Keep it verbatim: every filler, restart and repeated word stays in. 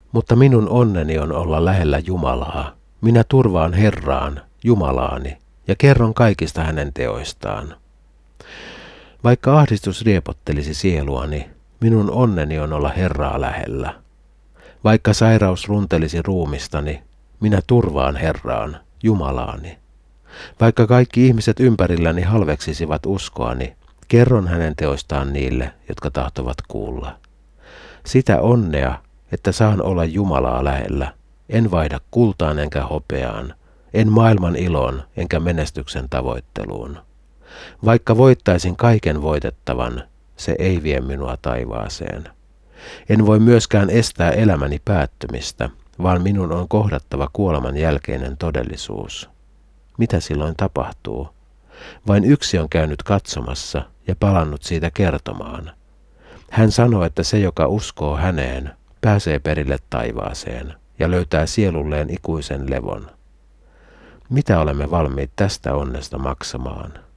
Mutta minun onneni on olla lähellä Jumalaa. Minä turvaan Herraan, Jumalaani, ja kerron kaikista hänen teoistaan. Vaikka ahdistus riepottelisi sieluani, minun onneni on olla Herraa lähellä. Vaikka sairaus runtelisi ruumistani, minä turvaan Herraan, Jumalaani. Vaikka kaikki ihmiset ympärilläni halveksisivat uskoani, kerron hänen teoistaan niille, jotka tahtovat kuulla. Sitä onnea, että saan olla Jumalaa lähellä, en vaihda kultaan enkä hopeaan, en maailman iloon enkä menestyksen tavoitteluun. Vaikka voittaisin kaiken voitettavan, se ei vie minua taivaaseen. En voi myöskään estää elämäni päättymistä, vaan minun on kohdattava kuoleman jälkeinen todellisuus. Mitä silloin tapahtuu? Vain yksi on käynyt katsomassa ja palannut siitä kertomaan. Hän sanoo, että se, joka uskoo häneen, pääsee perille taivaaseen ja löytää sielulleen ikuisen levon. Mitä olemme valmiit tästä onnesta maksamaan?